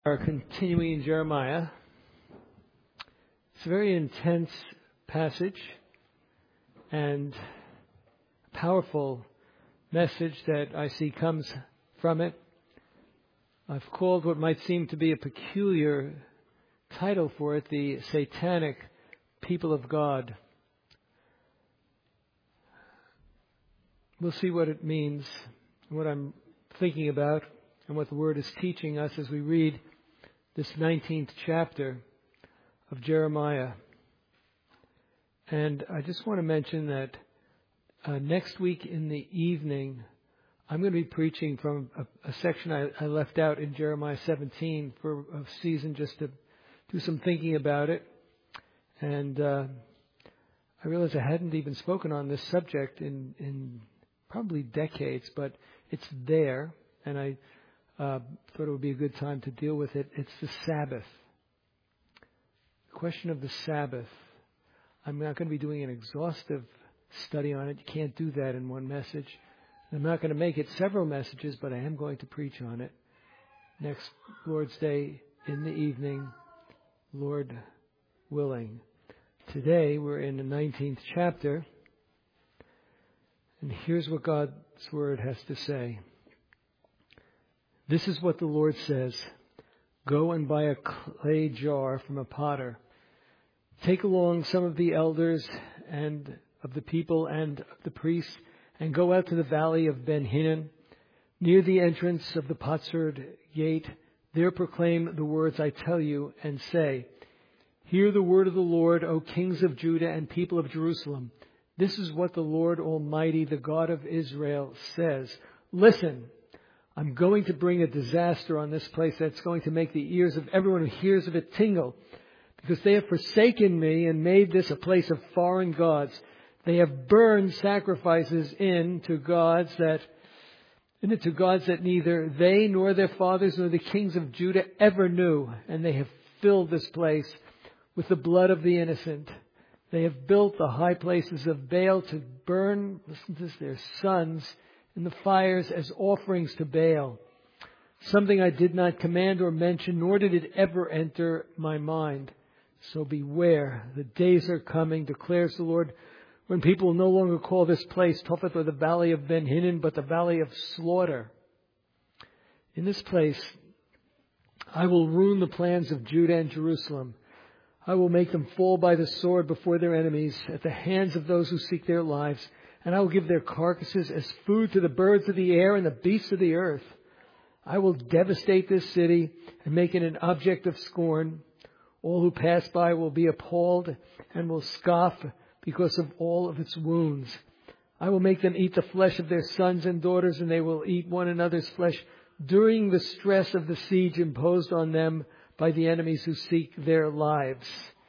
Are continuing in Jeremiah. It's a very intense passage and powerful message that I see comes from it. I've called what might seem to be a peculiar title for it, the Satanic People of God. We'll see what it means, what I'm thinking about, and what the Word is teaching us as we read this 19th chapter of Jeremiah. And I just want to mention that next week in the evening, I'm going to be preaching from a section I left out in Jeremiah 17 for a season just to do some thinking about it. And I realized I hadn't even spoken on this subject in probably decades, but it's there, and I thought it would be a good time to deal with it. It's the Sabbath. The question of the Sabbath. I'm not going to be doing an exhaustive study on it. You can't do that in one message. I'm not going to make it several messages, but I am going to preach on it next Lord's Day in the evening, Lord willing. Today we're in the 19th chapter, and here's what God's Word has to say. This is what the Lord says. Go and buy a clay jar from a potter. Take along some of the elders and of the people and of the priests, and go out to the valley of Ben Hinnom, near the entrance of the potsherd gate. There proclaim the words I tell you, and say, Hear the word of the Lord, O kings of Judah and people of Jerusalem. This is what the Lord Almighty, the God of Israel, says. Listen. I'm going to bring a disaster on this place that's going to make the ears of everyone who hears of it tingle, because they have forsaken me and made this a place of foreign gods. They have burned sacrifices into gods that neither they nor their fathers nor the kings of Judah ever knew, and they have filled this place with the blood of the innocent. They have built the high places of Baal to burn, listen to this, their sons in the fires as offerings to Baal. Something I did not command or mention, nor did it ever enter my mind. So beware, the days are coming, declares the Lord, when people will no longer call this place Topheth or the valley of Ben Hinnom, but the valley of slaughter. In this place, I will ruin the plans of Judah and Jerusalem. I will make them fall by the sword before their enemies, at the hands of those who seek their lives. And I will give their carcasses as food to the birds of the air and the beasts of the earth. I will devastate this city and make it an object of scorn. All who pass by will be appalled and will scoff because of all of its wounds. I will make them eat the flesh of their sons and daughters, and they will eat one another's flesh during the stress of the siege imposed on them by the enemies who seek their lives.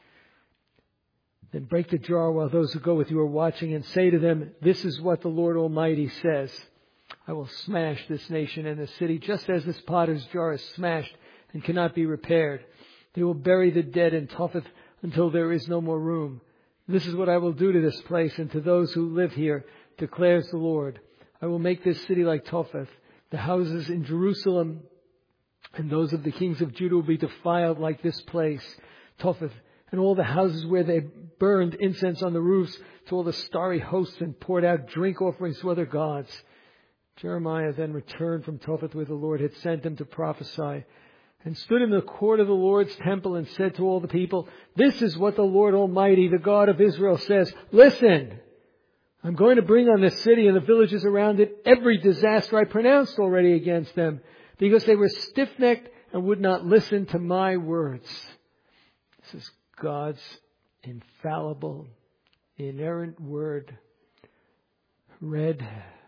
Then break the jar while those who go with you are watching, and say to them, This is what the Lord Almighty says. I will smash this nation and this city just as this potter's jar is smashed and cannot be repaired. They will bury the dead in Topheth until there is no more room. This is what I will do to this place and to those who live here, declares the Lord. I will make this city like Topheth. The houses in Jerusalem and those of the kings of Judah will be defiled like this place, Topheth. And all the houses where they burned incense on the roofs to all the starry hosts and poured out drink offerings to other gods. Jeremiah then returned from Topheth where the Lord had sent him to prophesy, and stood in the court of the Lord's temple and said to all the people, This is what the Lord Almighty, the God of Israel, says. Listen, I'm going to bring on this city and the villages around it every disaster I pronounced already against them, because they were stiff-necked and would not listen to my words. This is God's infallible, inerrant word, read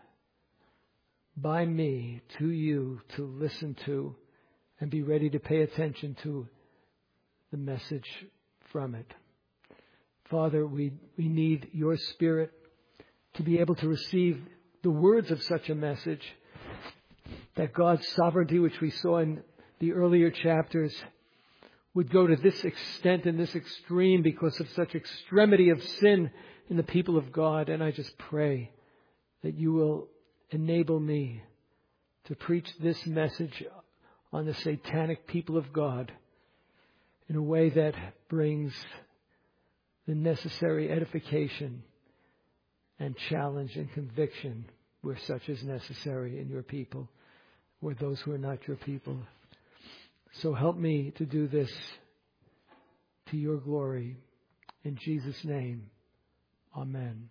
by me to you to listen to and be ready to pay attention to the message from it. Father, we need your Spirit to be able to receive the words of such a message, that God's sovereignty, which we saw in the earlier chapters, would go to this extent and this extreme because of such extremity of sin in the people of God. And I just pray that you will enable me to preach this message on the satanic people of God in a way that brings the necessary edification and challenge and conviction where such is necessary in your people or those who are not your people. So help me to do this to your glory. In Jesus' name, amen.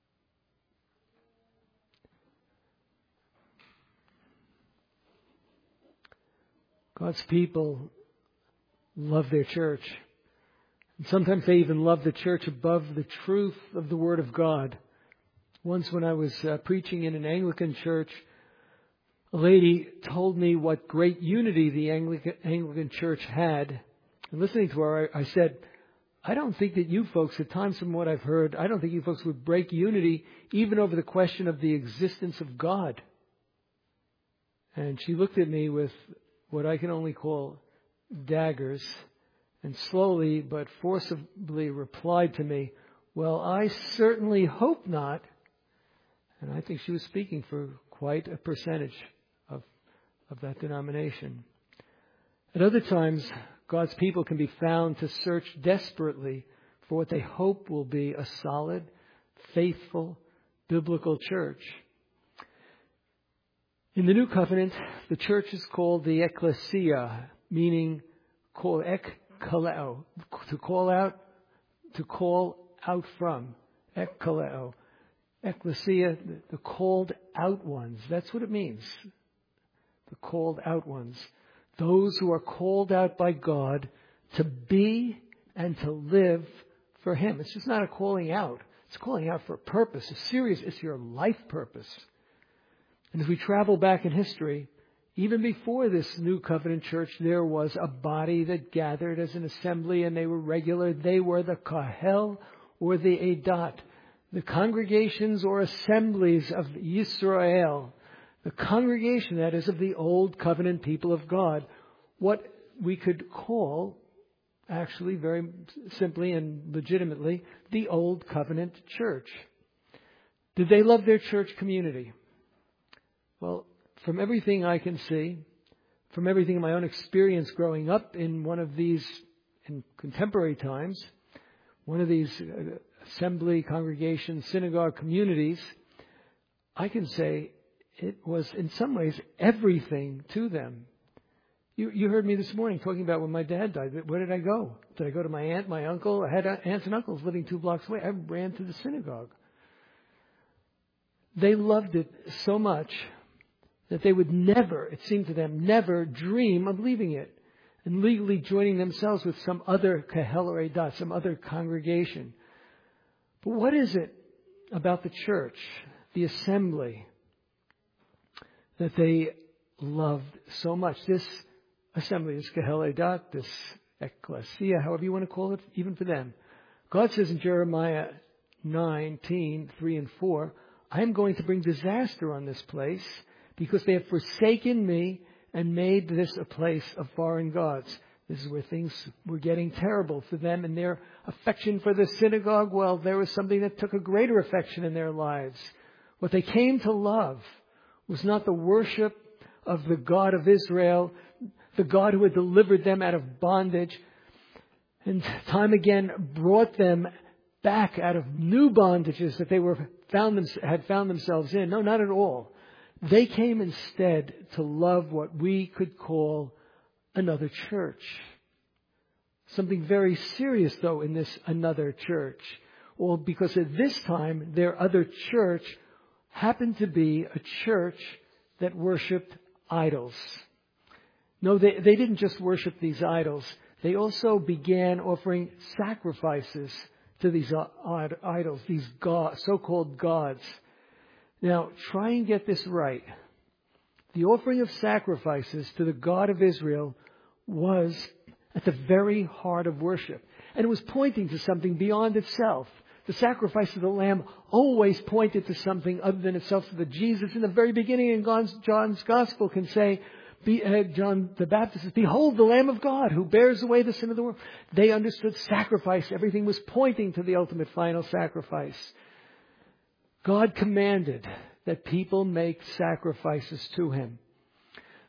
God's people love their church. And sometimes they even love the church above the truth of the Word of God. Once when I was preaching in an Anglican church, a lady told me what great unity the Anglican church had. And listening to her, I said, I don't think that you folks, at times from what I've heard, I don't think you folks would break unity even over the question of the existence of God. And she looked at me with what I can only call daggers, and slowly but forcibly replied to me, well, I certainly hope not. And I think she was speaking for quite a percentage of that denomination. At other times, God's people can be found to search desperately for what they hope will be a solid, faithful, biblical church. In the New Covenant, the church is called the ecclesia, meaning ekkaleo, to call out from, ekkaleo. Ecclesia, the called out ones. That's what it means. The called out ones. Those who are called out by God to be and to live for Him. It's just not a calling out. It's calling out for a purpose. It's your life purpose. And as we travel back in history, even before this New Covenant church, there was a body that gathered as an assembly, and they were regular. They were the Kahel or the Adat, the congregations or assemblies of Yisrael, the congregation, that is, of the Old Covenant people of God, what we could call, actually very simply and legitimately, the Old Covenant church. Did they love their church community? Well, from everything I can see, from everything in my own experience growing up in one of these, in contemporary times, one of these assembly, congregation, synagogue communities, I can say it was in some ways everything to them. You heard me this morning talking about when my dad died. Where did I go? Did I go to my aunt, my uncle? I had aunts and uncles living 2 blocks away. I ran to the synagogue. They loved it so much that they would never, it seemed to them, never dream of leaving it and legally joining themselves with some other Kahel or Adat, some other congregation. But what is it about the church, the assembly, that they loved so much? This assembly, this Kahel Adat, this ecclesia, however you want to call it, even for them. God says in Jeremiah 19:3-4, I am going to bring disaster on this place because they have forsaken me and made this a place of foreign gods. This is where things were getting terrible for them, and their affection for the synagogue, well, there was something that took a greater affection in their lives. What they came to love was not the worship of the God of Israel, the God who had delivered them out of bondage and time again brought them back out of new bondages that they had found themselves in. No, not at all. They came instead to love what we could call another church. Something very serious, though, in this another church. Well, because at this time, their other church happened to be a church that worshipped idols. No, they didn't just worship these idols. They also began offering sacrifices to these idols, these so-called gods. Now, try and get this right. The offering of sacrifices to the God of Israel was at the very heart of worship. And it was pointing to something beyond itself. The sacrifice of the lamb always pointed to something other than itself, so that Jesus in the very beginning in John's Gospel can say, John the Baptist says, behold the Lamb of God who bears away the sin of the world. They understood sacrifice. Everything was pointing to the ultimate final sacrifice. God commanded that people make sacrifices to Him.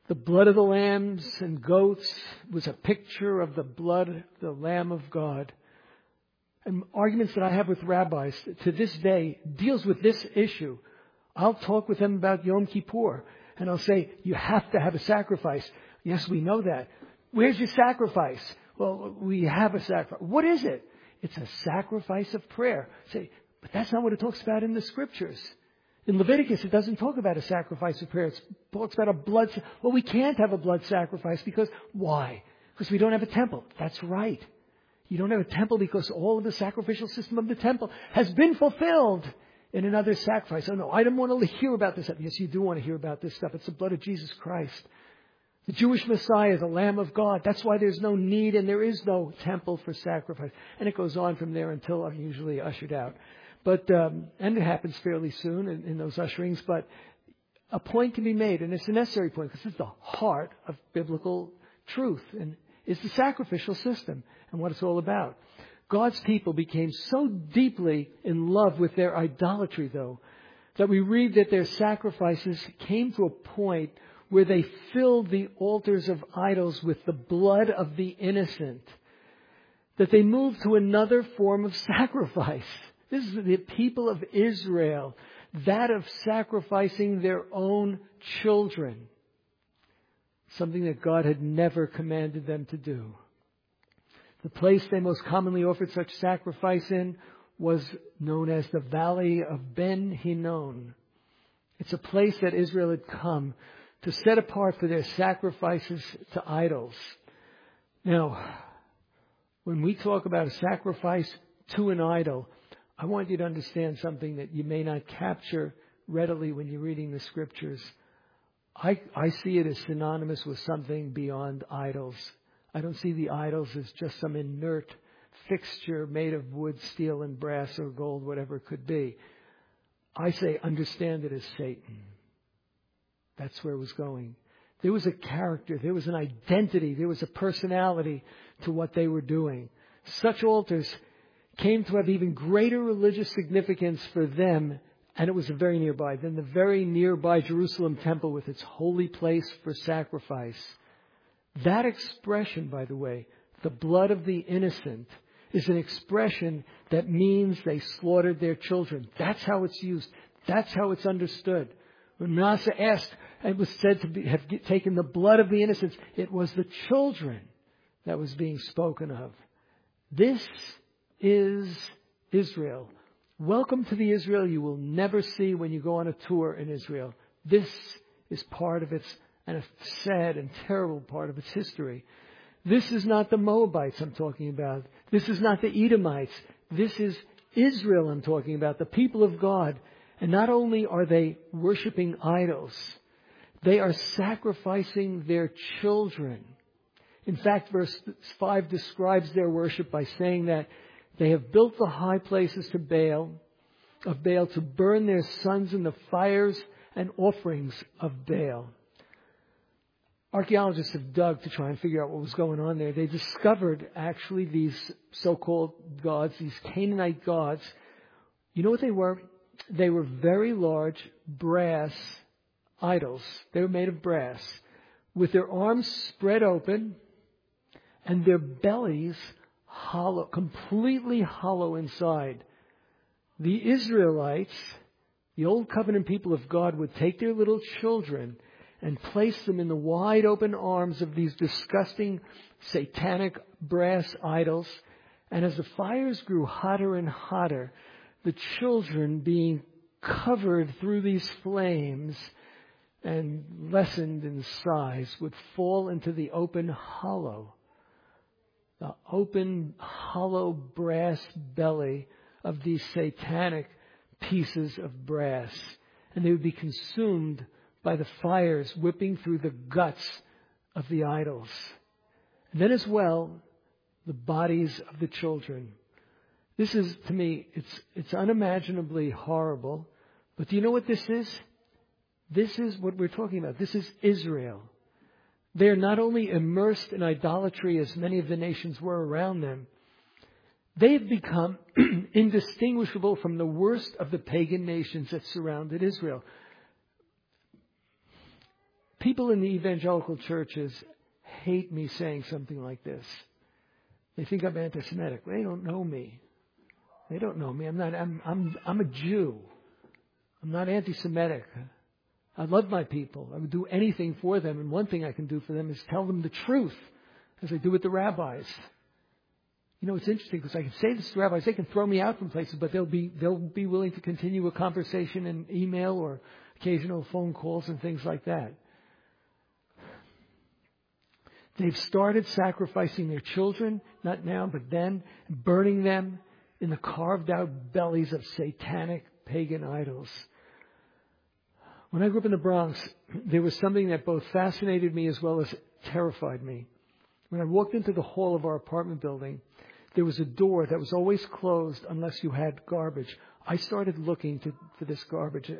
The blood of the lambs and goats was a picture of the blood of the Lamb of God. And arguments that I have with rabbis to this day deals with this issue. I'll talk with them about Yom Kippur, and I'll say, you have to have a sacrifice. Yes, we know that. Where's your sacrifice? Well, we have a sacrifice. What is it? It's a sacrifice of prayer. Say, but that's not what it talks about in the scriptures. In Leviticus, it doesn't talk about a sacrifice of prayer. It talks about a blood. Well, we can't have a blood sacrifice because why? Because we don't have a temple. That's right. You don't have a temple because all of the sacrificial system of the temple has been fulfilled in another sacrifice. Oh no, I don't want to hear about this stuff. Yes, you do want to hear about this stuff. It's the blood of Jesus Christ. The Jewish Messiah, the Lamb of God. That's why there's no need and there is no temple for sacrifice. And it goes on from there until I'm usually ushered out. But, and it happens fairly soon in those usherings, but a point can be made, and it's a necessary point because it's the heart of biblical truth and it's the sacrificial system and what it's all about. God's people became so deeply in love with their idolatry, though, that we read that their sacrifices came to a point where they filled the altars of idols with the blood of the innocent, that they moved to another form of sacrifice. This is the people of Israel, that of sacrificing their own children, something that God had never commanded them to do. The place they most commonly offered such sacrifice in was known as the Valley of Ben Hinnom. It's a place that Israel had come to set apart for their sacrifices to idols. Now, when we talk about a sacrifice to an idol, I want you to understand something that you may not capture readily when you're reading the scriptures. I see it as synonymous with something beyond idols. I don't see the idols as just some inert fixture made of wood, steel, and brass or gold, whatever it could be. I say understand it as Satan. That's where it was going. There was a character, there was an identity, there was a personality to what they were doing. Such altars came to have even greater religious significance for them, and it was very nearby, than the very nearby Jerusalem temple with its holy place for sacrifice. That expression, by the way, the blood of the innocent, is an expression that means they slaughtered their children. That's how it's used. That's how it's understood. When Manasseh asked, and was said to have taken the blood of the innocents, it was the children that was being spoken of. This is Israel. Welcome to the Israel you will never see when you go on a tour in Israel. This is part of its, and a sad and terrible part of its history. This is not the Moabites I'm talking about. This is not the Edomites. This is Israel I'm talking about, the people of God. And not only are they worshiping idols, they are sacrificing their children. In fact, verse 5 describes their worship by saying that they have built the high places of Baal to burn their sons in the fires and offerings of Baal. Archaeologists have dug to try and figure out what was going on there. They discovered actually these so-called gods, these Canaanite gods. You know what they were? They were very large brass idols. They were made of brass with their arms spread open and their bellies hollow, completely hollow inside. The Israelites, the old covenant people of God, would take their little children and place them in the wide open arms of these disgusting satanic brass idols. And as the fires grew hotter and hotter, the children being covered through these flames and lessened in size would fall into the open hollow brass belly of these satanic pieces of brass. And they would be consumed by the fires whipping through the guts of the idols. And then as well, the bodies of the children. This is, to me, it's unimaginably horrible. But do you know what this is? This is what we're talking about. This is Israel. They are not only immersed in idolatry as many of the nations were around them, they have become indistinguishable from the worst of the pagan nations that surrounded Israel. People in the evangelical churches hate me saying something like this. They think I'm anti-Semitic. They don't know me. They don't know me. I'm a Jew. I'm not anti-Semitic. I love my people. I would do anything for them. And one thing I can do for them is tell them the truth, as I do with the rabbis. You know, it's interesting because I can say this to rabbis. They can throw me out from places, but they'll be willing to continue a conversation in email or occasional phone calls and things like that. They've started sacrificing their children, not now, but then, burning them in the carved out bellies of satanic pagan idols. When I grew up in the Bronx, there was something that both fascinated me as well as terrified me. When I walked into the hall of our apartment building, there was a door that was always closed unless you had garbage. I started looking for this garbage.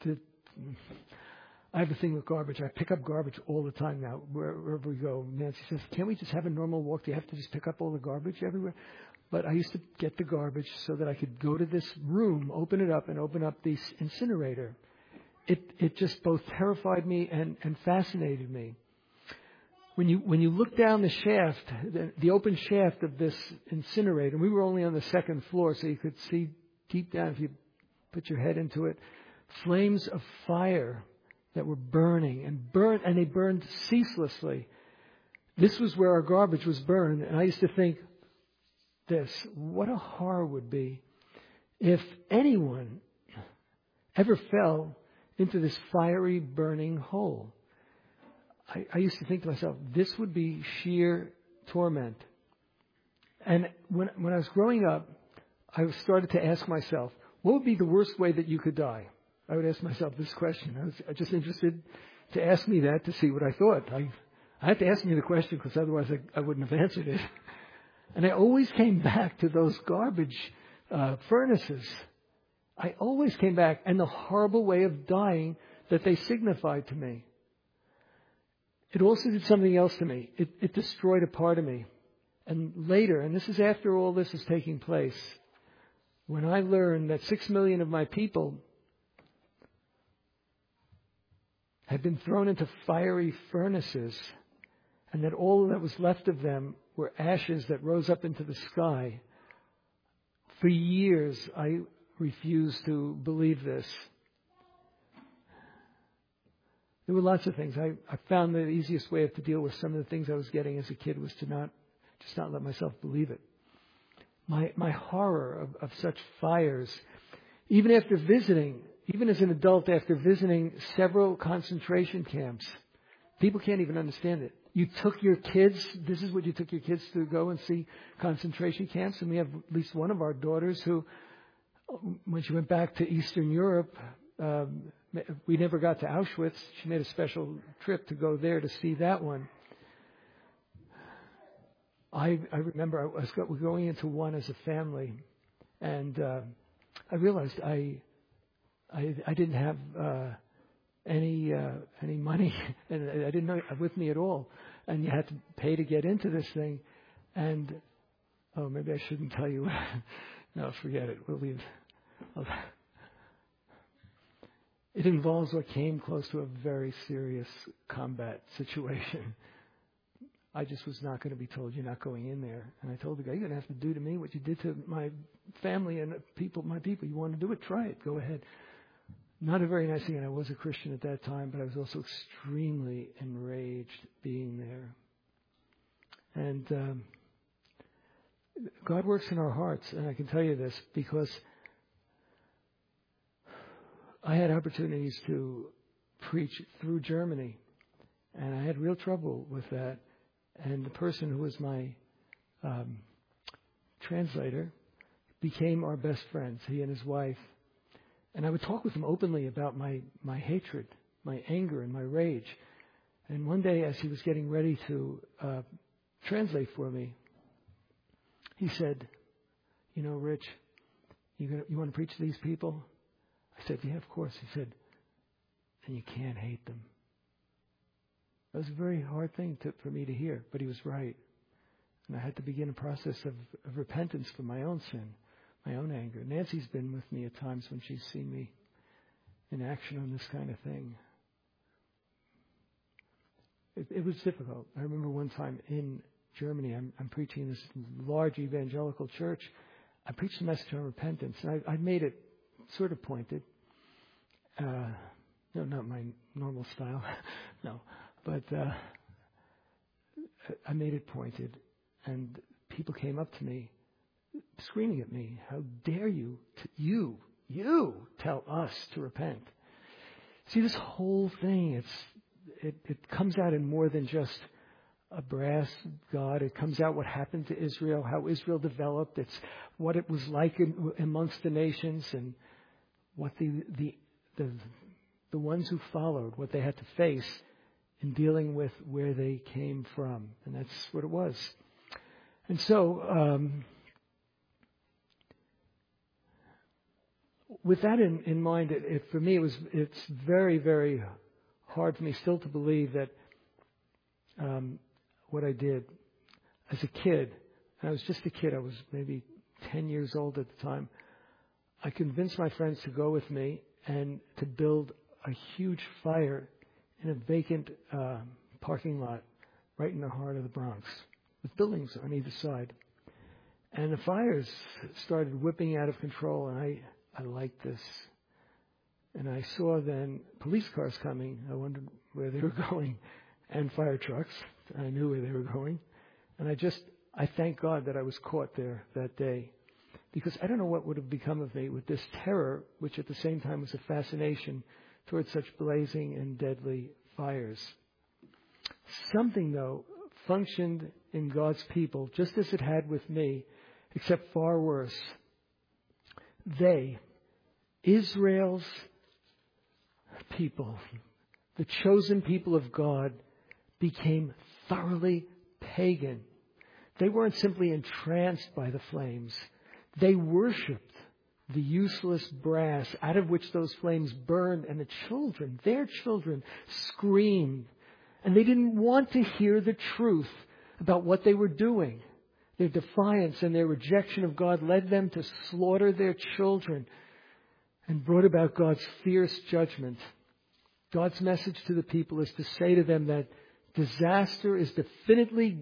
I have a thing with garbage. I pick up garbage all the time now, wherever we go. Nancy says, can't we just have a normal walk? Do you have to just pick up all the garbage everywhere? But I used to get the garbage so that I could go to this room, open it up, and open up the incinerator. It just both terrified me and fascinated me. When you look down the shaft, the open shaft of this incinerator, we were only on the second floor, so you could see deep down if you put your head into it, flames of fire that were burning and they burned ceaselessly. This was where our garbage was burned, and I used to think what a horror would be if anyone ever fell into this fiery burning hole. I used to think to myself, this would be sheer torment. And when I was growing up, I started to ask myself, what would be the worst way that you could die? I would ask myself this question. I was just interested to ask me that to see what I thought. I had to ask me the question because otherwise I wouldn't have answered it. And I always came back to those garbage furnaces. I always came back, and the horrible way of dying that they signified to me. It also did something else to me. It destroyed a part of me. And later, and this is after all this is taking place, when I learned that 6 million of my people had been thrown into fiery furnaces, and that all that was left of them were ashes that rose up into the sky. For years, I refused to believe this. There were lots of things. I found the easiest way to deal with some of the things I was getting as a kid was to not let myself believe it. My horror of such fires, even after visiting, even as an adult after visiting several concentration camps, people can't even understand it. You took your kids, this is what you took your kids to go and see concentration camps. And we have at least one of our daughters who, when she went back to Eastern Europe, we never got to Auschwitz. She made a special trip to go there to see that one. I remember I was going into one as a family, and I realized I didn't have any money, and I didn't know it with me at all. And you had to pay to get into this thing. And maybe I shouldn't tell you. No, forget it. We'll leave. It involves what came close to a very serious combat situation. I just was not going to be told, you're not going in there. And I told the guy, you're going to have to do to me what you did to my family and my people. You want to do it? Try it. Go ahead. Not a very nice thing, and I was a Christian at that time, but I was also extremely enraged being there. And God works in our hearts, and I can tell you this because I had opportunities to preach through Germany, and I had real trouble with that. And the person who was my translator became our best friends, he and his wife. And I would talk with him openly about my hatred, my anger, and my rage. And one day, as he was getting ready to translate for me, he said, you know, Rich, you want to preach to these people? I said, yeah, of course. He said, and you can't hate them. That was a very hard thing for me to hear, but he was right. And I had to begin a process of repentance for my own sin, my own anger. Nancy's been with me at times when she's seen me in action on this kind of thing. It was difficult. I remember one time in Germany, I'm preaching this large evangelical church. I preached a message on repentance, and I made it sort of pointed. No, not my normal style. No, but I made it pointed, and people came up to me, screaming at me, "How dare you tell us to repent?" See, this whole thing, it comes out in more than just a brass God. It comes out what happened to Israel, how Israel developed. It's what it was like amongst the nations, and what the ones who followed, what they had to face in dealing with where they came from. And that's what it was. And so, with that in mind, for me, it's very, very hard for me still to believe that what I did as a kid, and I was just a kid, I was maybe 10 years old at the time, I convinced my friends to go with me and to build a huge fire in a vacant parking lot right in the heart of the Bronx with buildings on either side. And the fires started whipping out of control, and I liked this. And I saw then police cars coming. I wondered where they were going, and fire trucks. I knew where they were going. And I thank God that I was caught there that day, because I don't know what would have become of me with this terror, which at the same time was a fascination towards such blazing and deadly fires. Something, though, functioned in God's people, just as it had with me, except far worse. They, Israel's people, the chosen people of God, became thoroughly pagan. They weren't simply entranced by the flames. They worshipped the useless brass out of which those flames burned, and their children, screamed. And they didn't want to hear the truth about what they were doing. Their defiance and their rejection of God led them to slaughter their children and brought about God's fierce judgment. God's message to the people is to say to them that disaster is definitively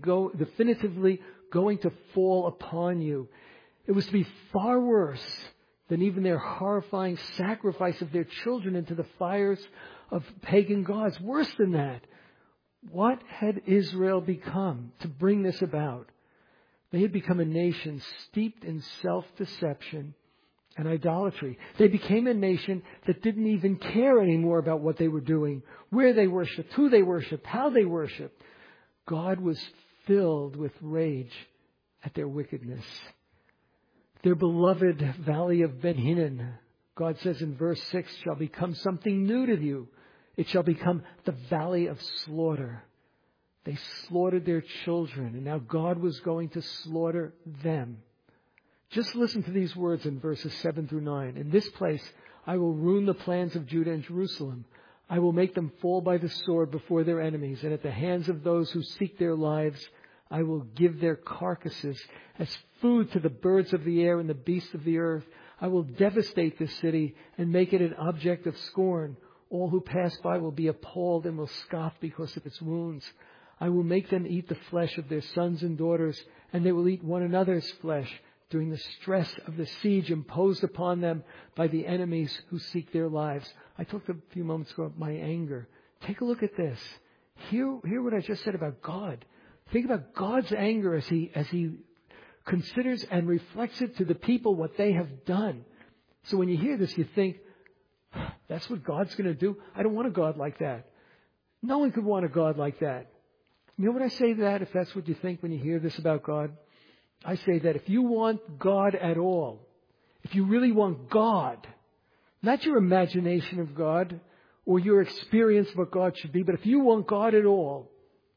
going to fall upon you. It was to be far worse than even their horrifying sacrifice of their children into the fires of pagan gods. Worse than that, what had Israel become to bring this about? They had become a nation steeped in self-deception and idolatry. They became a nation that didn't even care anymore about what they were doing, where they worshipped, who they worshipped, how they worshipped. God was filled with rage at their wickedness. Their beloved valley of Ben Hinnom, God says in verse 6, shall become something new to you. It shall become the valley of slaughter. They slaughtered their children, and now God was going to slaughter them. Just listen to these words in verses 7 through 9. In this place I will ruin the plans of Judah and Jerusalem. I will make them fall by the sword before their enemies, and at the hands of those who seek their lives I will give their carcasses as food to the birds of the air and the beasts of the earth. I will devastate this city and make it an object of scorn. All who pass by will be appalled and will scoff because of its wounds. I will make them eat the flesh of their sons and daughters, and they will eat one another's flesh during the stress of the siege imposed upon them by the enemies who seek their lives. I talked a few moments ago about my anger. Take a look at this. Hear what I just said about God. Think about God's anger as he considers and reflects it to the people what they have done. So when you hear this, you think, that's what God's going to do? I don't want a God like that. No one could want a God like that. You know what I say to that, if that's what you think when you hear this about God? I say that if you want God at all, if you really want God, not your imagination of God or your experience of what God should be, but if you want God at all,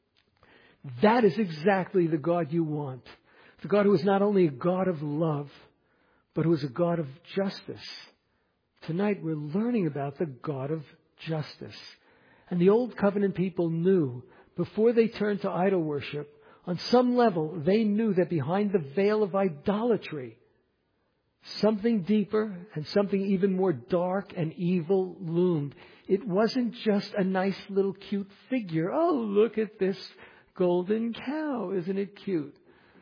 that is exactly the God you want. The God who is not only a God of love, but who is a God of justice. Tonight we're learning about the God of justice. And the Old Covenant people knew, before they turned to idol worship, on some level they knew that behind the veil of idolatry, something deeper and something even more dark and evil loomed. It wasn't just a nice little cute figure. Oh, look at this golden cow. Isn't it cute?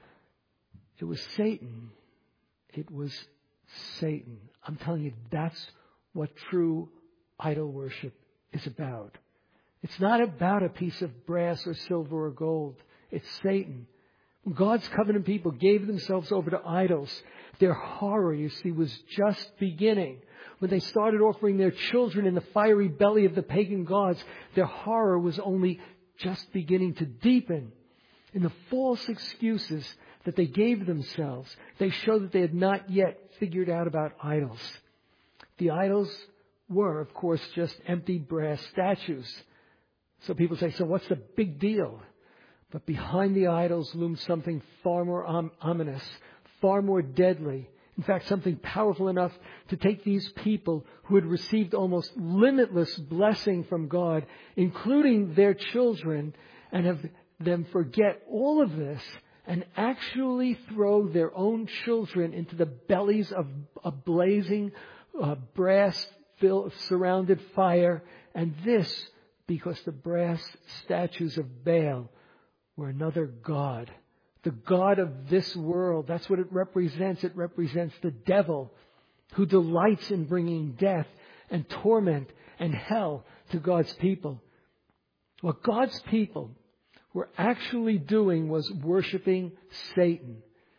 It was Satan. It was Satan. I'm telling you, that's what true idol worship is about. It's not about a piece of brass or silver or gold. It's Satan. When God's covenant people gave themselves over to idols, their horror, you see, was just beginning. When they started offering their children in the fiery belly of the pagan gods, their horror was only just beginning to deepen. In the false excuses that they gave themselves, they show that they had not yet figured out about idols. The idols were, of course, just empty brass statues. So people say, so what's the big deal? But behind the idols loomed something far more ominous, far more deadly. In fact, something powerful enough to take these people who had received almost limitless blessing from God, including their children, and have them forget all of this and actually throw their own children into the bellies of a blazing brass surrounded fire. And this because the brass statues of Baal were another god. The god of this world. That's what it represents. It represents the devil who delights in bringing death and torment and hell to God's people. What God's people were actually doing was worshiping Satan.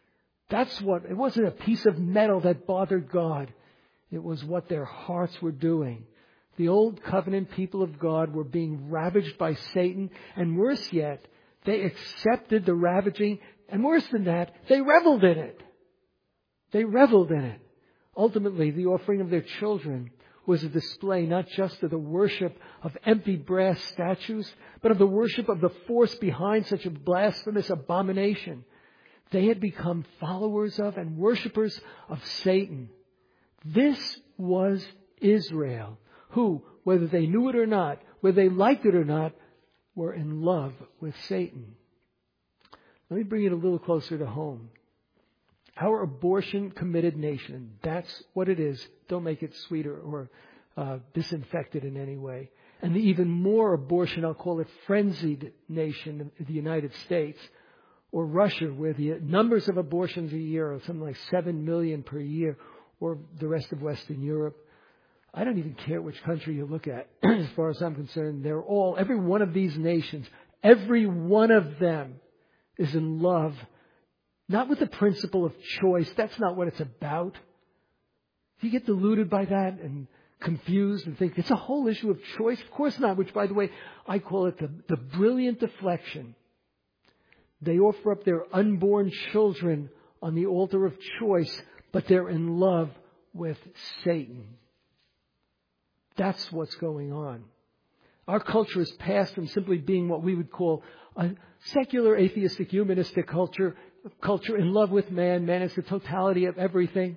It wasn't a piece of metal that bothered God. It was what their hearts were doing. The old covenant people of God were being ravaged by Satan, and worse yet, they accepted the ravaging, and worse than that, they reveled in it. They reveled in it. Ultimately, the offering of their children was a display not just of the worship of empty brass statues, but of the worship of the force behind such a blasphemous abomination. They had become followers of and worshipers of Satan. This was Israel, who, whether they knew it or not, whether they liked it or not, were in love with Satan. Let me bring it a little closer to home. Our abortion-committed nation, that's what it is. Don't make it sweeter or disinfected in any way. And the even more abortion, I'll call it frenzied nation, the United States, or Russia, where the numbers of abortions a year are something like 7 million per year, or the rest of Western Europe. I don't even care which country you look at. As far as I'm concerned, every one of these nations, every one of them is in love, not with the principle of choice. That's not what it's about. If you get deluded by that and confused and think it's a whole issue of choice, of course not, which, by the way, I call it the brilliant deflection. They offer up their unborn children on the altar of choice, but they're in love with Satan. That's what's going on. Our culture has passed from simply being what we would call a secular, atheistic, humanistic culture in love with man. Man is the totality of everything,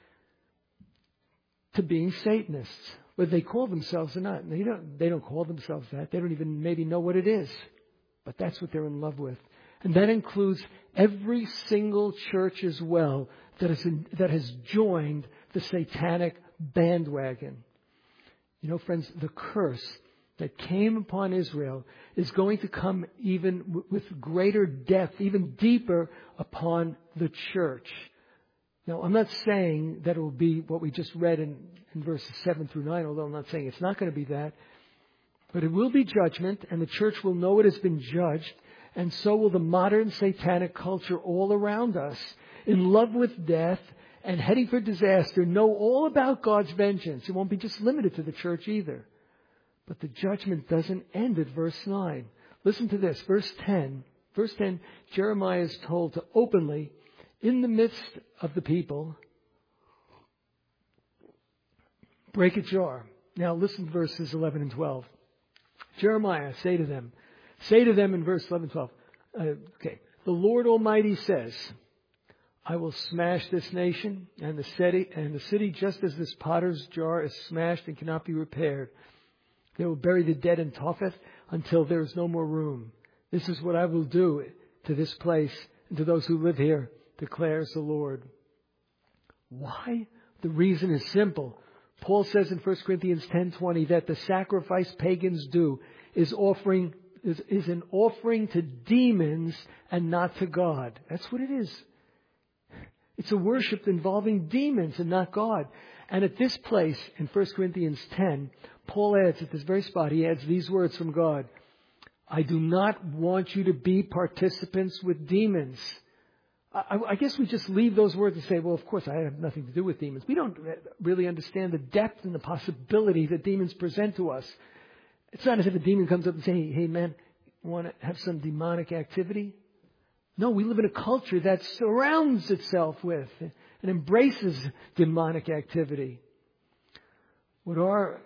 to being Satanists, whether they call themselves or not. And they don't call themselves that. They don't even maybe know what it is. But that's what they're in love with. And that includes every single church as well that has joined the satanic bandwagon. You know, friends, the curse that came upon Israel is going to come even with greater depth, even deeper upon the church. Now, I'm not saying that it will be what we just read in verses 7 through 9, although I'm not saying it's not going to be that. But it will be judgment, and the church will know it has been judged, and so will the modern satanic culture all around us, in love with death and heading for disaster, know all about God's vengeance. It won't be just limited to the church either. But the judgment doesn't end at verse 9. Listen to this, verse 10. Verse 10, Jeremiah is told to openly, in the midst of the people, break a jar. Now listen to verses 11 and 12. Jeremiah, say to them in verse 11 and 12, the Lord Almighty says, I will smash this nation and the city just as this potter's jar is smashed and cannot be repaired. They will bury the dead in Topheth until there is no more room. This is what I will do to this place and to those who live here, declares the Lord. Why? The reason is simple. Paul says in 1 Corinthians 10:20 that the sacrifice pagans do is an offering to demons and not to God. That's what it is. It's a worship involving demons and not God. And at this place in 1 Corinthians 10, Paul adds at this very spot, he adds these words from God. I do not want you to be participants with demons. I guess we just leave those words and say, well, of course, I have nothing to do with demons. We don't really understand the depth and the possibility that demons present to us. It's not as if a demon comes up and says, hey, man, you want to have some demonic activity? No, we live in a culture that surrounds itself with and embraces demonic activity. What our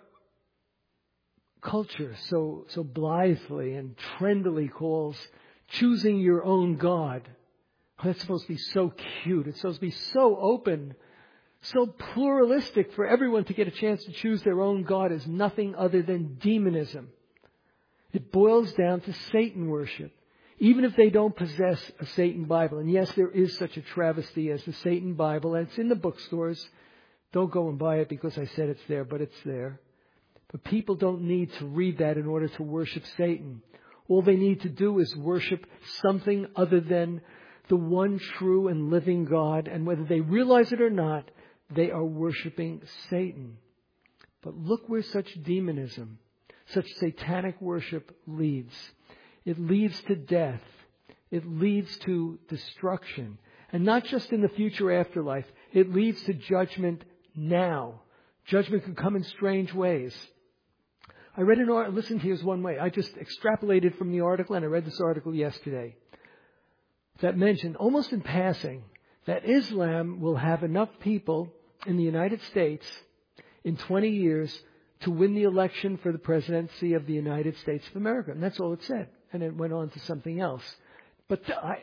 culture so blithely and trendily calls choosing your own God. That's supposed to be so cute. It's supposed to be so open, so pluralistic for everyone to get a chance to choose their own God is nothing other than demonism. It boils down to Satan worship. Even if they don't possess a Satan Bible. And yes, there is such a travesty as the Satan Bible. And it's in the bookstores. Don't go and buy it because I said it's there, but it's there. But people don't need to read that in order to worship Satan. All they need to do is worship something other than the one true and living God. And whether they realize it or not, they are worshiping Satan. But look where such demonism, such satanic worship leads. It leads to death. It leads to destruction. And not just in the future afterlife. It leads to judgment now. Judgment can come in strange ways. I read an article, listen, here's one way. I just extrapolated from the article, and I read this article yesterday, that mentioned, almost in passing, that Islam will have enough people in the United States in 20 years to win the election for the presidency of the United States of America. And that's all it said. And it went on to something else. But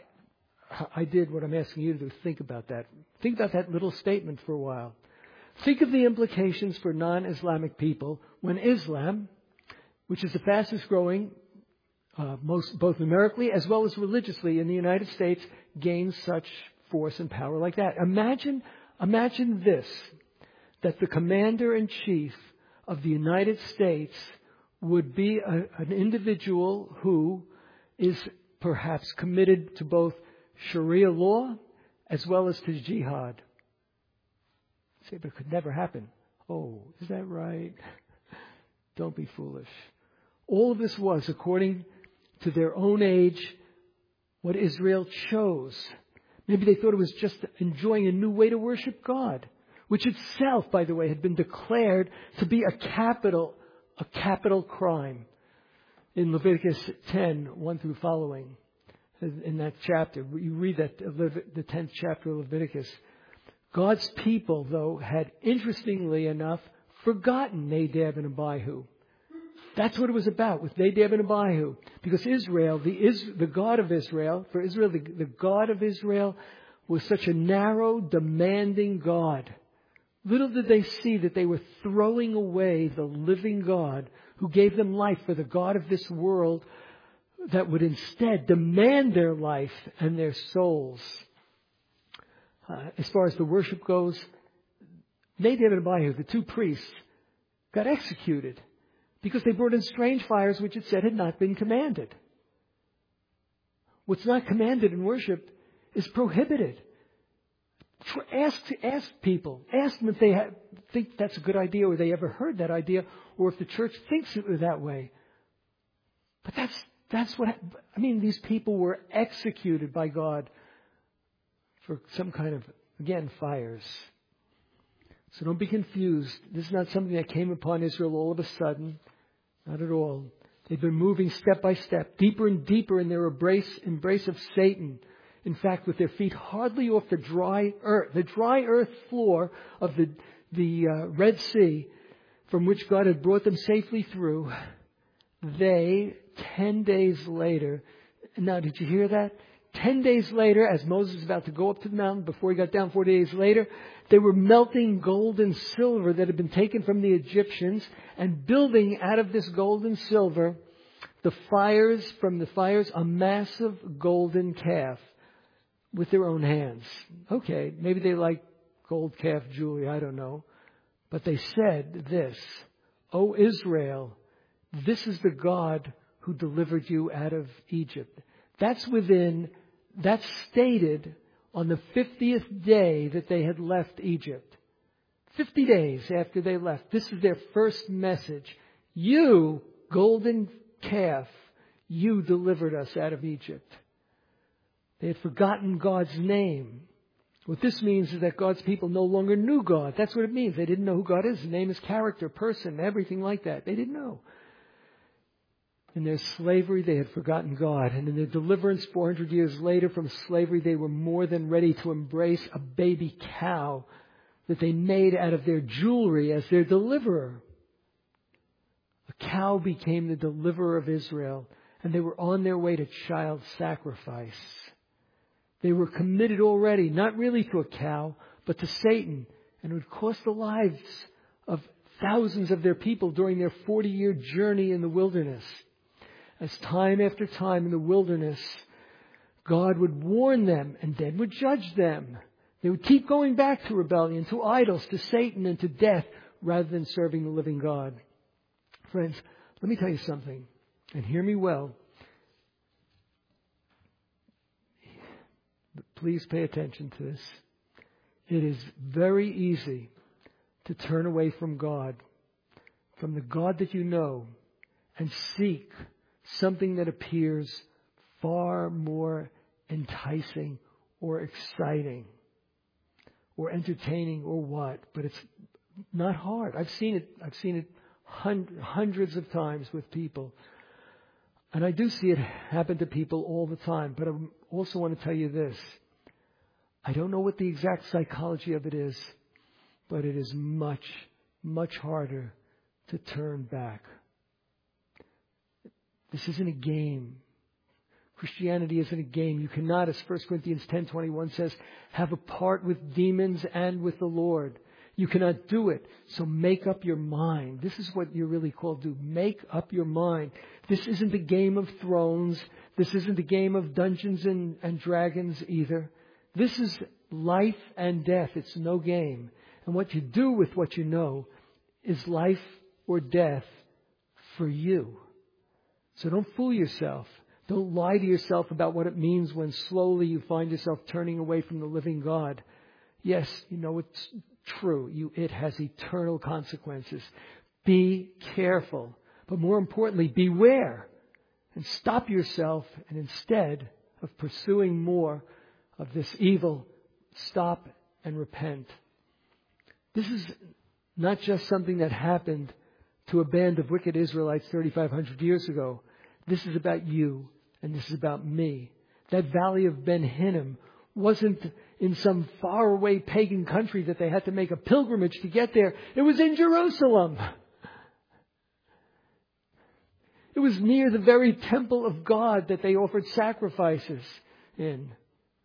I did what I'm asking you to do. Think about that. Think about that little statement for a while. Think of the implications for non-Islamic people when Islam, which is the fastest growing, both numerically as well as religiously in the United States, gains such force and power like that. Imagine this, that the commander-in-chief of the United States would be an individual who is perhaps committed to both Sharia law as well as to jihad. Say, but it could never happen. Oh, is that right? Don't be foolish. All of this was, according to their own age, what Israel chose. Maybe they thought it was just enjoying a new way to worship God, which itself, by the way, had been declared to be a capital crime in Leviticus 10, 1 through following. In that chapter, you read that, the 10th chapter of Leviticus. God's people, though, had, interestingly enough, forgotten Nadab and Abihu. That's what it was about with Nadab and Abihu. Because Israel, the God of Israel, for Israel, the God of Israel was such a narrow, demanding God. Little did they see that they were throwing away the living God who gave them life for the God of this world that would instead demand their life and their souls. As far as the worship goes, Nadab and Abihu, the two priests, got executed because they brought in strange fires which it said had not been commanded. What's not commanded in worship is prohibited. Ask people. Ask them if they think that's a good idea or they ever heard that idea or if the church thinks it was that way. But that's what, I mean, these people were executed by God for some kind of, again, fires. So don't be confused. This is not something that came upon Israel all of a sudden. Not at all. They've been moving step by step, deeper and deeper in their embrace of Satan. In fact, with their feet hardly off the dry earth floor of the Red Sea, from which God had brought them safely through, they, 10 days later, now did you hear that? 10 days later, as Moses was about to go up to the mountain, before he got down 40 days later, they were melting gold and silver that had been taken from the Egyptians and building out of this gold and silver from the fires, a massive golden calf with their own hands. Okay, maybe they like gold calf jewelry, I don't know. But they said this, O Israel, this is the God who delivered you out of Egypt. That's stated on the 50th day that they had left Egypt. 50 days after they left. This is their first message. You, golden calf, you delivered us out of Egypt. They had forgotten God's name. What this means is that God's people no longer knew God. That's what it means. They didn't know who God is. His name is character, person, everything like that. They didn't know. In their slavery, they had forgotten God. And in their deliverance 400 years later from slavery, they were more than ready to embrace a baby cow that they made out of their jewelry as their deliverer. A cow became the deliverer of Israel, and they were on their way to child sacrifice. They were committed already, not really to a cow, but to Satan, and it would cost the lives of thousands of their people during their 40-year journey in the wilderness. As time after time in the wilderness, God would warn them and then would judge them. They would keep going back to rebellion, to idols, to Satan, and to death, rather than serving the living God. Friends, let me tell you something, and hear me well. Please pay attention to this. It is very easy to turn away from God, from the God that you know, and seek something that appears far more enticing or exciting or entertaining or what. But it's not hard. I've seen it hundreds of times with people. And I do see it happen to people all the time. But I also want to tell you this. I don't know what the exact psychology of it is, but it is much, much harder to turn back. This isn't a game. Christianity isn't a game. You cannot, as 1 Corinthians 10:21 says, have a part with demons and with the Lord. You cannot do it. So make up your mind. This is what you're really called to do. Make up your mind. This isn't a Game of Thrones. This isn't a game of Dungeons and Dragons either. This is life and death. It's no game. And what you do with what you know is life or death for you. So don't fool yourself. Don't lie to yourself about what it means when slowly you find yourself turning away from the living God. Yes, you know it's true. It has eternal consequences. Be careful. But more importantly, beware. And stop yourself. And instead of pursuing more of this evil, stop and repent. This is not just something that happened to a band of wicked Israelites 3,500 years ago. This is about you, and this is about me. That valley of Ben Hinnom wasn't in some faraway pagan country that they had to make a pilgrimage to get there. It was in Jerusalem. It was near the very temple of God that they offered sacrifices in.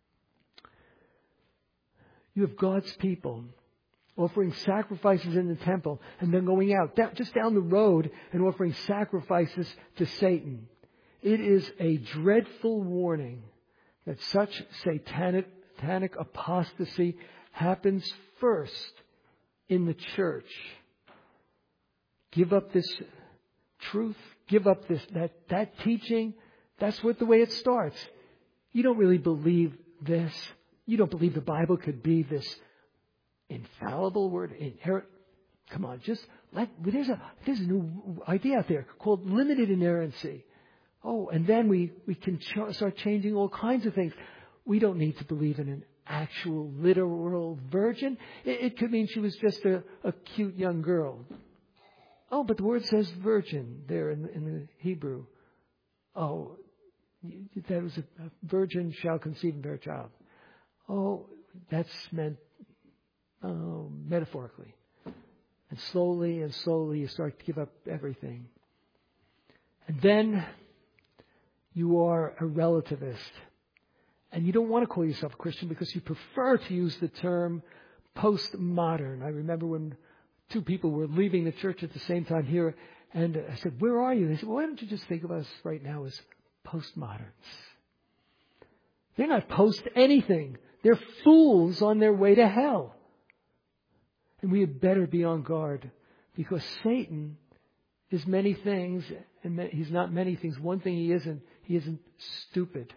You have God's people offering sacrifices in the temple and then going out just down the road and offering sacrifices to Satan. It is a dreadful warning that such satanic apostasy happens first in the church. Give up this truth. Give up that teaching. That's the way it starts. You don't really believe this. You don't believe the Bible could be this infallible word, inherent. Come on, there's a new idea out there called limited inerrancy. Oh, and then we can start changing all kinds of things. We don't need to believe in an actual literal virgin. It could mean she was just a cute young girl. Oh, but the word says virgin there in the Hebrew. Oh, that was a virgin shall conceive and bear a child. Oh, that's meant metaphorically. And slowly you start to give up everything. And then you are a relativist. And you don't want to call yourself a Christian because you prefer to use the term postmodern. I remember when two people were leaving the church at the same time here, and I said, "Where are you?" They said, "Well, why don't you just think of us right now as postmoderns?" They're not post anything. They're fools on their way to hell. And we had better be on guard, because Satan is many things, and he's not many things. One thing he isn't stupid.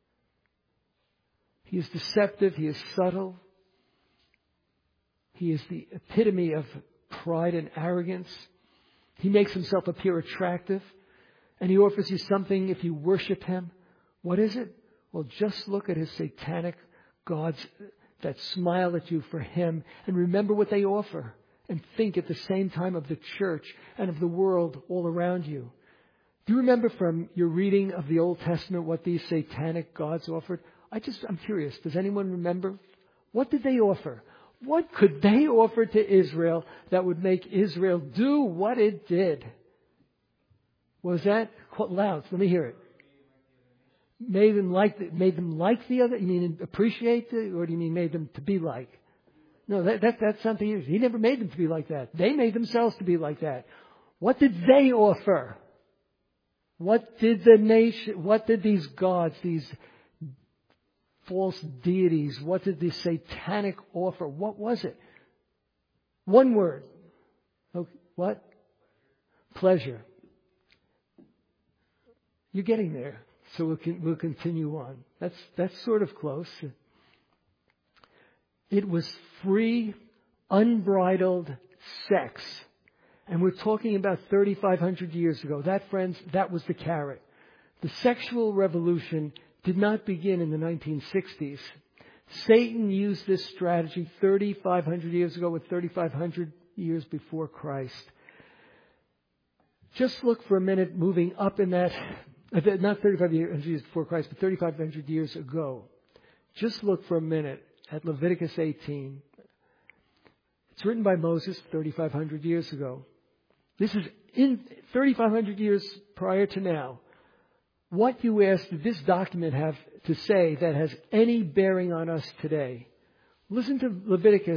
He is deceptive, he is subtle. He is the epitome of pride and arrogance. He makes himself appear attractive, and he offers you something if you worship him. What is it? Well, just look at his satanic gods that smile at you for him, and remember what they offer, and think at the same time of the church and of the world all around you. Do you remember from your reading of the Old Testament what these satanic gods offered? I'm curious. Does anyone remember? What did they offer? What could they offer to Israel that would make Israel do what it did? Was that loud? Let me hear it. Made them like the other? You mean appreciate it, or do you mean made them to be like? No, that's something. He never made them to be like that. They made themselves to be like that. What did they offer? What did these gods, these false deities, what did the satanic offer? What was it? One word. Okay, what? Pleasure. You're getting there. So we'll continue on. That's sort of close. It was free, unbridled sex. And we're talking about 3,500 years ago. That, friends, that was the carrot. The sexual revolution did not begin in the 1960s. Satan used this strategy 3,500 years ago, with 3,500 years before Christ. Just look for a minute moving up in that, not 3,500 years before Christ, but 3,500 years ago. Just look for a minute at Leviticus 18. It's written by Moses 3,500 years ago. This is in 3,500 years prior to now. What, you ask, did this document have to say that has any bearing on us today? Listen to Leviticus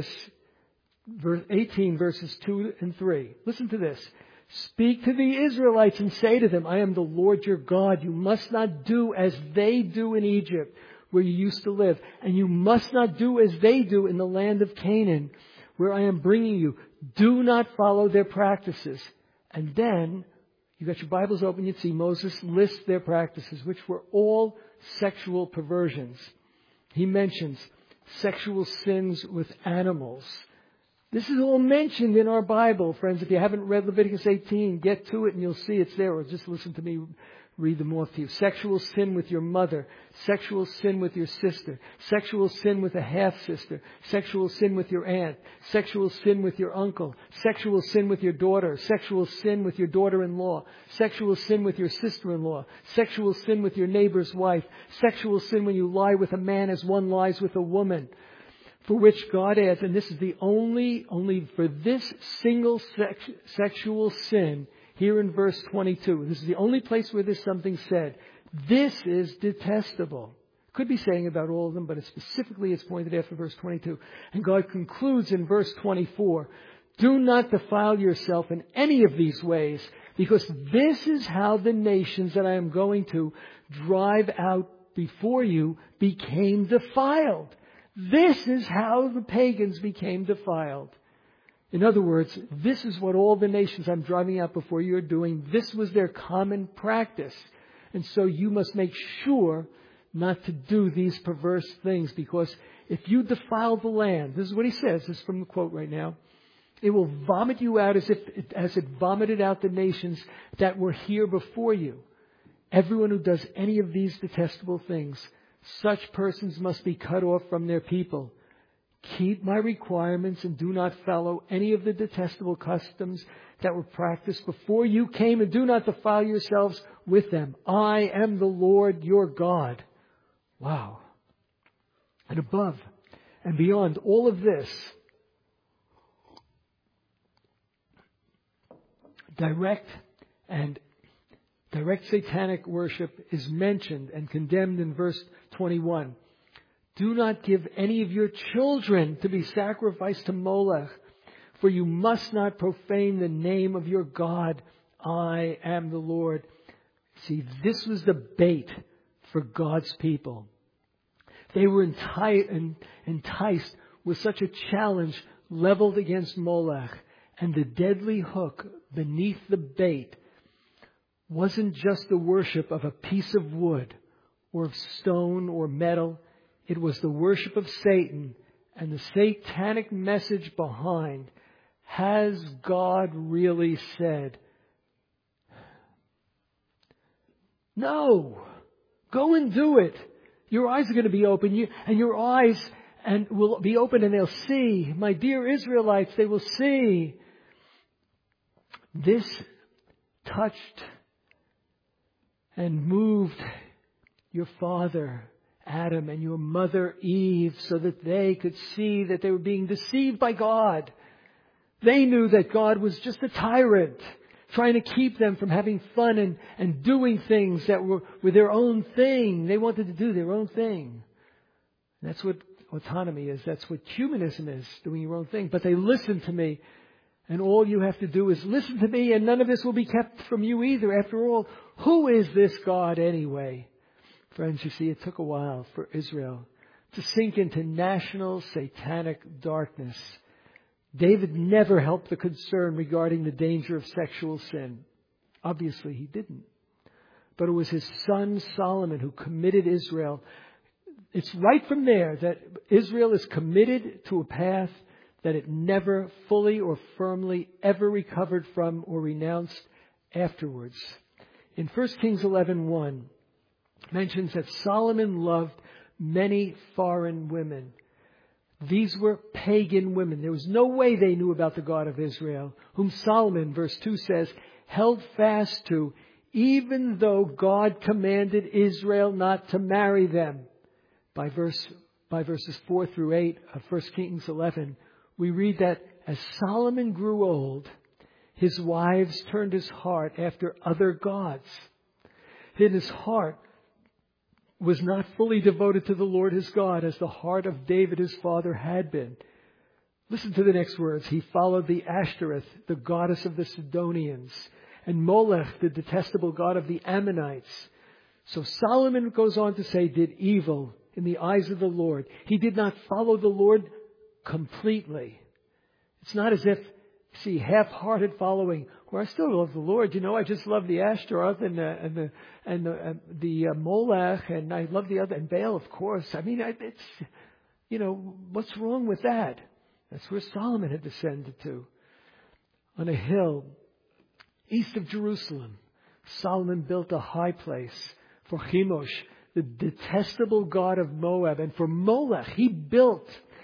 18, verses 2 and 3. Listen to this. Speak to the Israelites and say to them, I am the Lord your God. You must not do as they do in Egypt, where you used to live. And you must not do as they do in the land of Canaan, where I am bringing you. Do not follow their practices. And then, you got your Bibles open, you'd see Moses list their practices, which were all sexual perversions. He mentions sexual sins with animals. This is all mentioned in our Bible, friends. If you haven't read Leviticus 18, get to it and you'll see it's there. Or just listen to me read them off to you. Sexual sin with your mother. Sexual sin with your sister. Sexual sin with a half-sister. Sexual sin with your aunt. Sexual sin with your uncle. Sexual sin with your daughter. Sexual sin with your daughter-in-law. Sexual sin with your sister-in-law. Sexual sin with your neighbor's wife. Sexual sin when you lie with a man as one lies with a woman. For which God adds, and this is the only for this single sexual sin, here in verse 22. This is the only place where there's something said. This is detestable. Could be saying about all of them, but specifically it's pointed after verse 22. And God concludes in verse 24. Do not defile yourself in any of these ways, because this is how the nations that I am going to drive out before you became defiled. This is how the pagans became defiled. In other words, this is what all the nations I'm driving out before you are doing. This was their common practice. And so you must make sure not to do these perverse things, because if you defile the land, this is what he says, this is from the quote right now, it will vomit you out as it vomited out the nations that were here before you. Everyone who does any of these detestable things, such persons must be cut off from their people. Keep my requirements and do not follow any of the detestable customs that were practiced before you came, and do not defile yourselves with them. I am the Lord your God. Wow. And above and beyond all of this, direct satanic worship is mentioned and condemned in verse 21. Do not give any of your children to be sacrificed to Molech, for you must not profane the name of your God. I am the Lord. See, this was the bait for God's people. They were enticed with such a challenge. leveled against Molech and the deadly hook beneath the bait wasn't just the worship of a piece of wood or of stone or metal. It was the worship of Satan and the satanic message behind. Has God really said? No. Go and do it. Your eyes are going to be open, and your eyes will be open, and they'll see. My dear Israelites, they will see. This touched and moved your father Adam and your mother Eve so that they could see that they were being deceived by God. They knew that God was just a tyrant, trying to keep them from having fun and doing things that were their own thing. They wanted to do their own thing. That's what autonomy is. That's what humanism is, doing your own thing. But they listened to me. And all you have to do is listen to me, and none of this will be kept from you either. After all, who is this God anyway? Friends, you see, it took a while for Israel to sink into national satanic darkness. David never helped the concern regarding the danger of sexual sin. Obviously, he didn't. But it was his son Solomon who committed Israel. It's right from there that Israel is committed to a path that it never fully or firmly ever recovered from or renounced afterwards. In 1 Kings 11:1, mentions that Solomon loved many foreign women. These were pagan women. There was no way they knew about the God of Israel, whom Solomon, verse 2 says, held fast to, even though God commanded Israel not to marry them. By verses 4 through 8 of 1 Kings 11, we read that as Solomon grew old, his wives turned his heart after other gods. His heart was not fully devoted to the Lord his God as the heart of David his father had been. Listen to the next words. He followed the Ashtoreth, the goddess of the Sidonians, and Molech, the detestable god of the Ammonites. So Solomon goes on to say, did evil in the eyes of the Lord. He did not follow the Lord completely. It's not as if, see, half-hearted following. Well, I still love the Lord. You know, I just love the Ashtaroth and the Molech, and I love the other, and Baal, of course. I mean, it's, you know, what's wrong with that? That's where Solomon had descended to. On a hill east of Jerusalem, Solomon built a high place for Chemosh, the detestable god of Moab, and for Molech, he built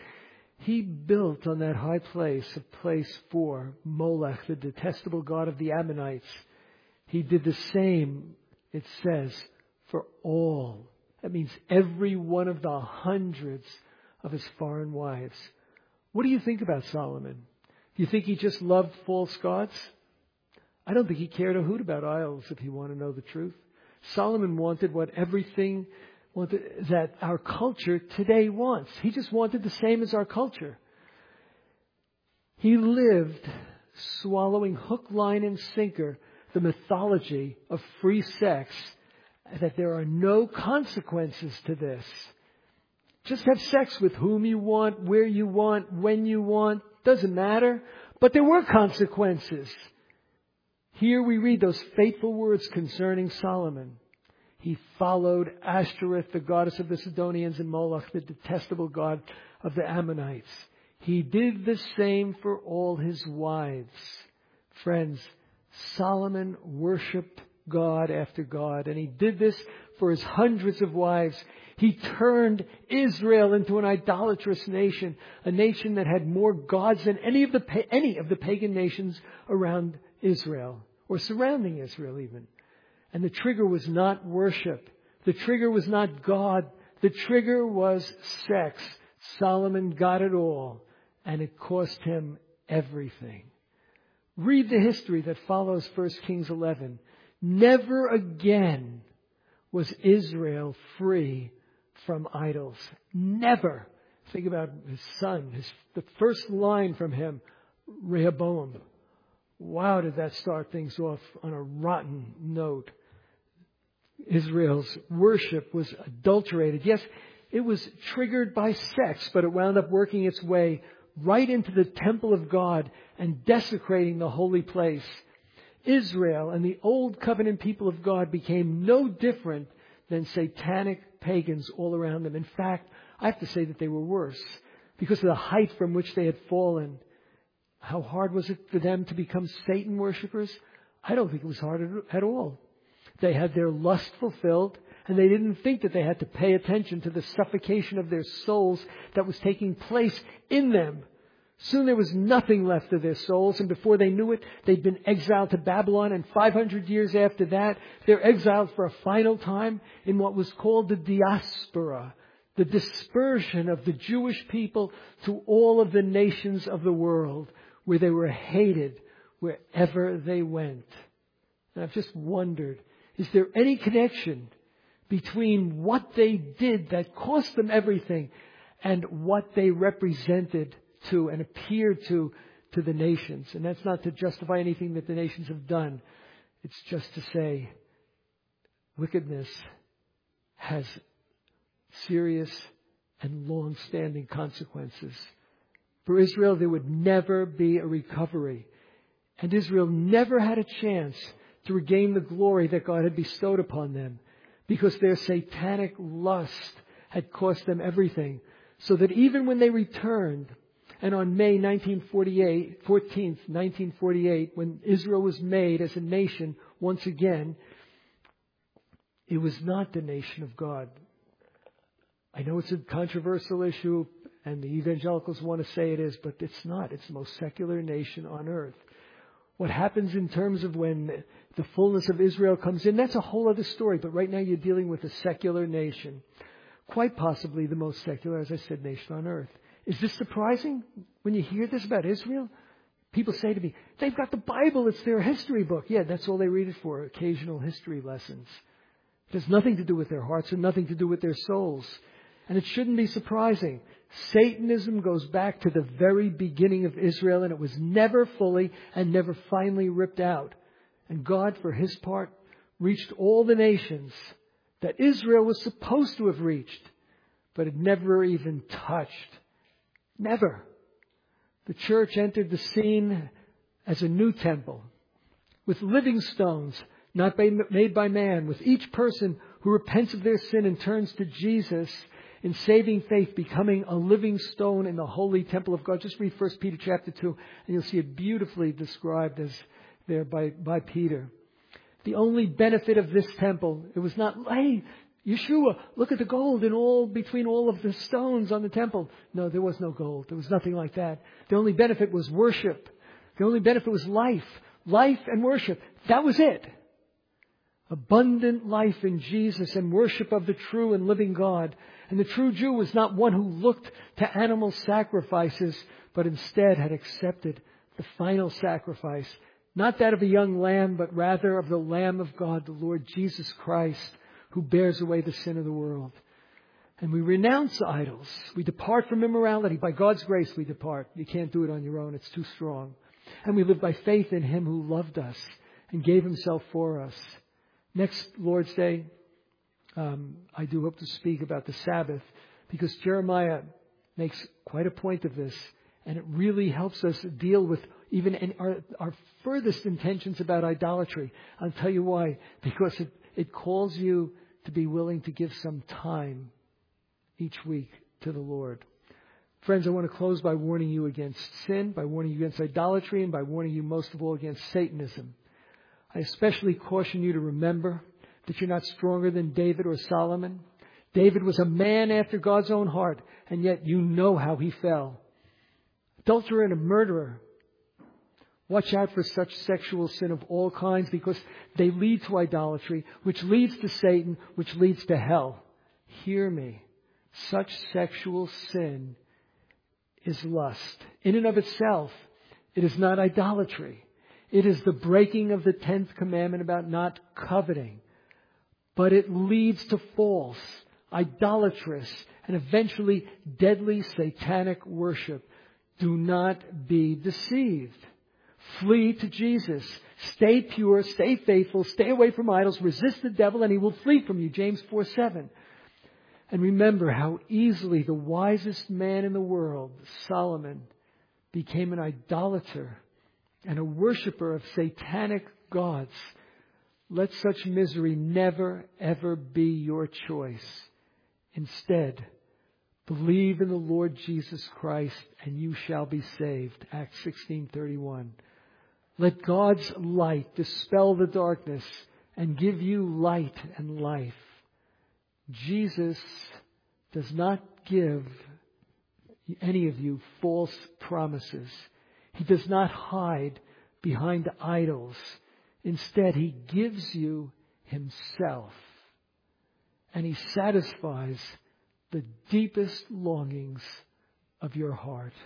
on that high place a place for Molech, the detestable god of the Ammonites. He did the same, it says, for all. That means every one of the hundreds of his foreign wives. What do you think about Solomon? Do you think he just loved false gods? I don't think he cared a hoot about idols, if you want to know the truth. Solomon wanted that our culture today wants. He just wanted the same as our culture. He lived swallowing hook, line, and sinker the mythology of free sex, that there are no consequences to this. Just have sex with whom you want, where you want, when you want. Doesn't matter. But there were consequences. Here we read those fateful words concerning Solomon. He followed Ashtoreth, the goddess of the Sidonians, and Moloch, the detestable god of the Ammonites. He did the same for all his wives. Friends, Solomon worshipped God after God, and he did this for his hundreds of wives. He turned Israel into an idolatrous nation, a nation that had more gods than any of the pagan nations around Israel, or surrounding Israel even. And the trigger was not worship. The trigger was not God. The trigger was sex. Solomon got it all, and it cost him everything. Read the history that follows 1 Kings 11. Never again was Israel free from idols. Never. Think about his son, the first line from him, Rehoboam. Wow, did that start things off on a rotten note. Israel's worship was adulterated. Yes, it was triggered by sex, but it wound up working its way right into the temple of God and desecrating the holy place. Israel and the old covenant people of God became no different than satanic pagans all around them. In fact, I have to say that they were worse because of the height from which they had fallen. How hard was it for them to become Satan worshippers? I don't think it was hard at all. They had their lust fulfilled, and they didn't think that they had to pay attention to the suffocation of their souls that was taking place in them. Soon there was nothing left of their souls, and before they knew it, they'd been exiled to Babylon, and 500 years after that, they're exiled for a final time in what was called the diaspora, the dispersion of the Jewish people to all of the nations of the world, where they were hated wherever they went. And I've just wondered, is there any connection between what they did that cost them everything and what they represented to and appeared to the nations? And that's not to justify anything that the nations have done. It's just to say wickedness has serious and long-standing consequences. For Israel, there would never be a recovery. And Israel never had a chance to regain the glory that God had bestowed upon them because their satanic lust had cost them everything. So that even when they returned, and on May 14th, 1948, when Israel was made as a nation once again, it was not the nation of God. I know it's a controversial issue, and the evangelicals want to say it is, but it's not. It's the most secular nation on earth. What happens in terms of when the fullness of Israel comes in, that's a whole other story. But right now you're dealing with a secular nation. Quite possibly the most secular, as I said, nation on earth. Is this surprising when you hear this about Israel? People say to me, they've got the Bible, it's their history book. Yeah, that's all they read it for, occasional history lessons. It has nothing to do with their hearts and nothing to do with their souls. And it shouldn't be surprising. Satanism goes back to the very beginning of Israel, and it was never fully and never finally ripped out. And God, for His part, reached all the nations that Israel was supposed to have reached, but it never even touched. Never. The church entered the scene as a new temple, with living stones, not made by man, with each person who repents of their sin and turns to Jesus in saving faith, becoming a living stone in the holy temple of God. Just read 1 Peter chapter 2, and you'll see it beautifully described as there by Peter. The only benefit of this temple, it was not, hey, Yeshua, look at the gold between all of the stones on the temple. No, there was no gold. There was nothing like that. The only benefit was worship. The only benefit was life. Life and worship. That was it. Abundant life in Jesus and worship of the true and living God. And the true Jew was not one who looked to animal sacrifices, but instead had accepted the final sacrifice. Not that of a young lamb, but rather of the Lamb of God, the Lord Jesus Christ, who bears away the sin of the world. And we renounce idols. We depart from immorality. By God's grace we depart. You can't do it on your own. It's too strong. And we live by faith in Him who loved us and gave Himself for us. Next Lord's Day, I do hope to speak about the Sabbath, because Jeremiah makes quite a point of this, and it really helps us deal with even our furthest intentions about idolatry. I'll tell you why. Because it calls you to be willing to give some time each week to the Lord. Friends, I want to close by warning you against sin, by warning you against idolatry, and by warning you most of all against Satanism. I especially caution you to remember that you're not stronger than David or Solomon. David was a man after God's own heart, and yet you know how he fell. Adulterer and a murderer. Watch out for such sexual sin of all kinds, because they lead to idolatry, which leads to Satan, which leads to hell. Hear me. Such sexual sin is lust. In and of itself, it is not idolatry. It is the breaking of the 10th commandment about not coveting. But it leads to false, idolatrous, and eventually deadly satanic worship. Do not be deceived. Flee to Jesus. Stay pure, stay faithful, stay away from idols, resist the devil, and he will flee from you. James 4:7. And remember how easily the wisest man in the world, Solomon, became an idolater and a worshiper of satanic gods, let such misery never, ever be your choice. Instead, believe in the Lord Jesus Christ and you shall be saved. Acts 16:31. Let God's light dispel the darkness and give you light and life. Jesus does not give any of you false promises. He does not hide behind idols. Instead, He gives you Himself. And He satisfies the deepest longings of your heart.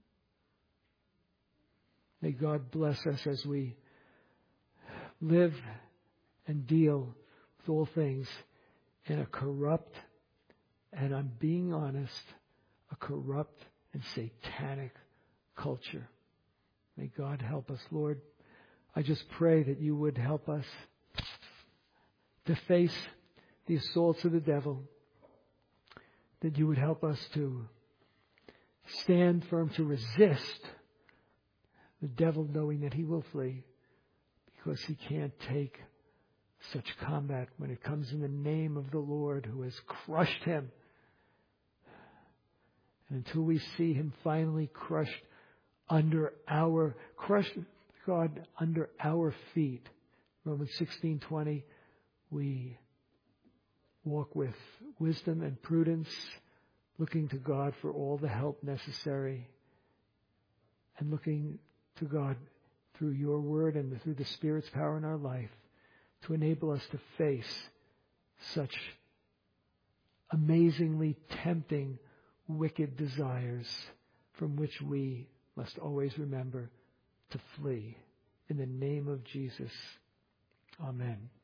May God bless us as we live and deal with all things in a corrupt, and I'm being honest, a corrupt and satanic culture. May God help us, Lord. I just pray that you would help us to face the assaults of the devil, that you would help us to stand firm, to resist the devil, knowing that he will flee, because he can't take such combat when it comes in the name of the Lord who has crushed him. And until we see him finally crushed under our feet, Romans 16:20, we walk with wisdom and prudence, looking to God for all the help necessary, and looking to God through your word and through the Spirit's power in our life to enable us to face such amazingly tempting, wicked desires from which we must always remember to flee. In the name of Jesus. Amen.